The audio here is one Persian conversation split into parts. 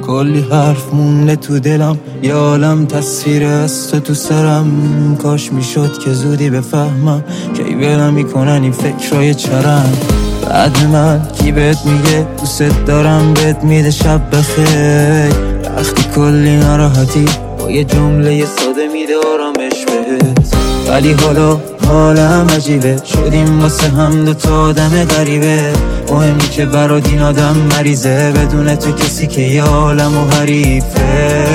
کلی حرف مونده تو دلم، یه عالم تصویر از تو سرم. کاش میشد که زودی بفهمم کی بلم میکنن این فکرای چرم. بعد من کی بهت میگه دوست دارم، بهت میده شب بخیر. وقتی کلی ناراحتی با یه جمله ساده میده آرامش بهت. ولی حالا حالم عجیبه، شدیم واسه هم دوتا آدم غریبه. مهمی که برات این آدم مریضه، بدون تو کسی که یه عالم و حریفه.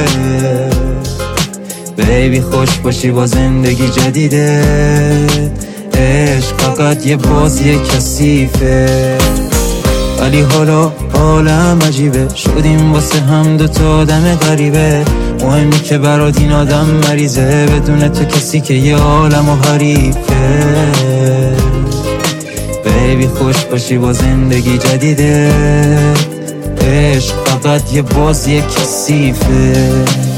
بیبی خوش باشی با زندگی جدیده، عشق فقط یه بازی کثیفه. ولی حالا حالم عجیبه، شدیم واسه هم دوتا آدم غریبه. مهمی که برات این آدم مریضه، بدون تو کسی که یه عالم و حریفه. بیبی خوش باشی با زندگی جدیده، عشق فقط یه بازی کثیفه.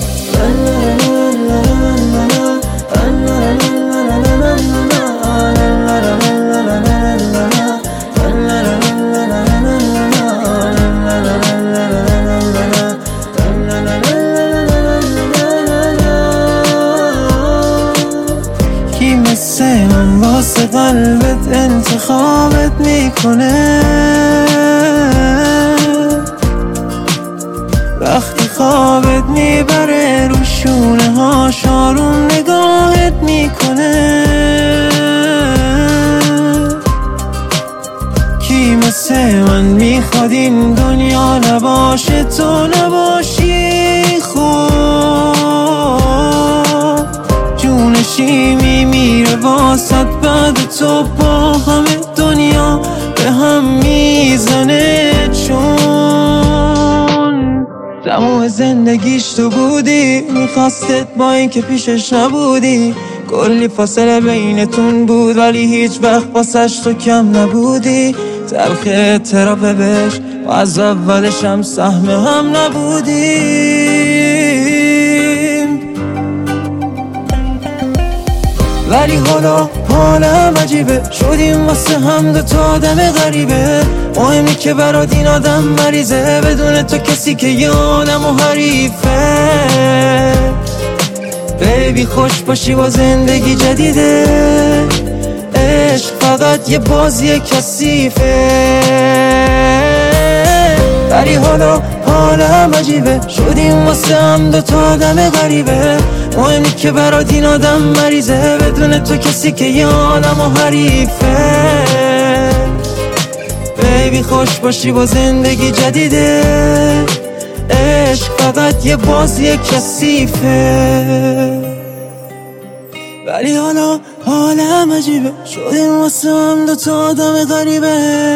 کی مثل من واسه قلبت انتخابت میکنه؟ وقتی خوابت میبره رو شونه هاش آروم نگاهت میکنه. کی مثل من میخواد این دنیا نباشه تو نباشی خوب؟ جونشی میمیره واسط بعد تو، با همه دنیا به هم میزنه. چون تموم زندگیش تو بودی، میخواستت با این که پیشش نبودی. کلی فاصله بینتون بود ولی هیچ وقت واسش تو کم نبودی. تلخ اعتراف بهش و از اولش هم سهم هم نبودیم. ولی حالا حالم عجیبه، شدیم واسه هم دوتا آدم غریبه. مهمی که برات این آدم مریضه، بدون تو کسی که یه عالم و حریفه. بیبی خوش باشی با زندگی جدیده، عشق فقط یه بازی کثیفه. ولی حالا حالم عجیبه، شدیم واسه هم دوتا آدم غریبه. مهمی که برات این آدم مریضه، بدون تو کسی که یه عالم و حریفه. بیبی خوش باشی با زندگی جدیده، عشق فقط یه بازی کثیفه. ولی حالا حالم عجیبه، شدیم واسه هم دوتا آدم غریبه.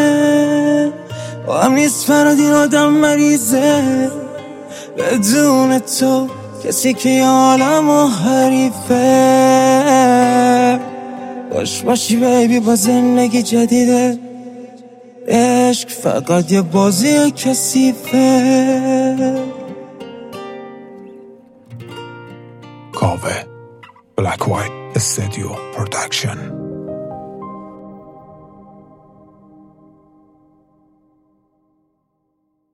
با هم نیست فراد این آدم مریضه، بدون تو کسی که یه عالم و حریفه. خوش باشی بیبی با زندگی جدیده، عشق فقط یه بازی کثیفه. کاوه بلک وایت استودیو پرودکشن.